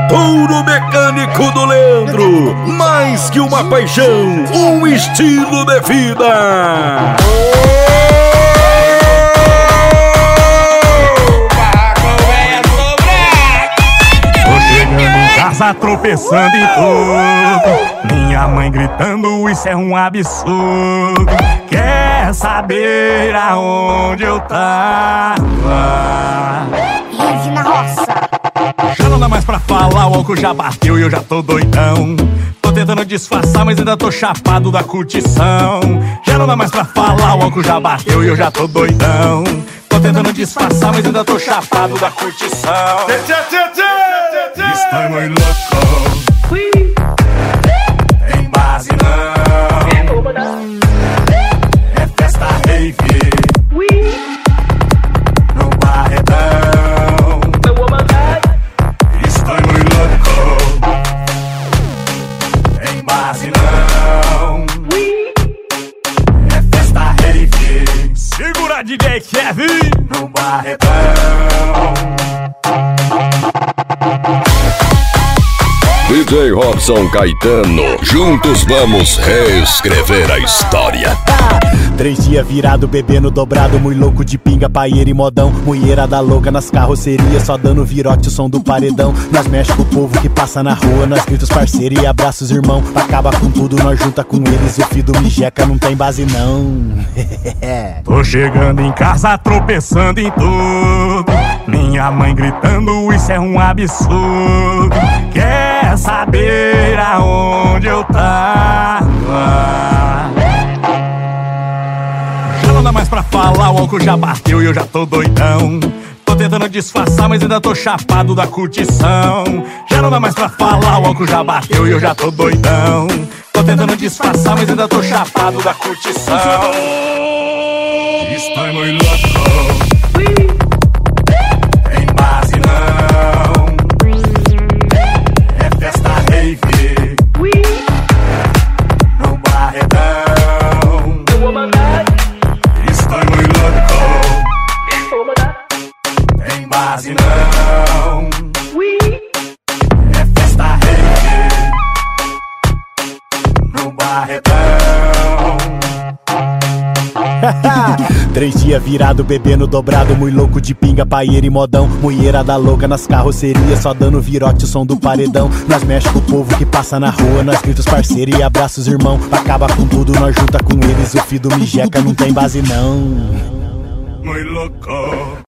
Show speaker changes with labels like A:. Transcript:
A: Touro mecânico do Leandro, mais que uma paixão, um estilo de vida.
B: Tô chegando em casa tropeçando em tudo, minha mãe gritando, isso é um absurdo. Quer saber aonde eu tava?
C: Live na roça.
B: Já não dá mais pra falar, o álcool já bateu e eu já tô doidão. Tô tentando disfarçar, mas ainda tô chapado da curtição. Já não dá mais pra falar, o álcool já bateu e eu já tô doidão. Tô tentando disfarçar, mas ainda tô chapado da curtição. Estou muito louco, tem base não. É festa rave no barredão. Estou muito louco, tem base não. É festa rave. Segura DJ Kevin no barredão.
A: DJ Robson Caetano, juntos vamos reescrever a história.
D: 3 dias virado, bebendo dobrado, muito louco de pinga, paieira e modão. Mulherada louca nas carrocerias, só dando virote o som do paredão. Nós mexe com o povo que passa na rua, nós grita os parceiros e abraça os irmão. Acaba com tudo, nós junta com eles, o filho do Mijeca não tem base não.
B: Tô chegando em casa tropeçando em tudo, minha mãe gritando, isso é um absurdo. Quer saber aonde eu tava? Já não dá mais pra falar, o álcool já bateu e eu já tô doidão. Tô tentando disfarçar, mas ainda tô chapado da curtição. Já não dá mais pra falar, o álcool já bateu e eu já tô doidão. Tô tentando disfarçar, mas ainda tô chapado da curtição. Estou muito louco, tem base não. É festa rave no barredão. Estou muito louco, tem base não. É festa rave no barredão.
D: 3 dias virado, bebendo dobrado, muito louco de pinga, paieira e modão. Mulherada louca nas carrocerias, só dando virote o som do paredão. Nós mexe com o povo que passa na rua, nós grita os parceiros e abraça os irmão. Acaba com tudo, nós junta com eles, o filho do Mijeca não tem base não.
B: Muito louco.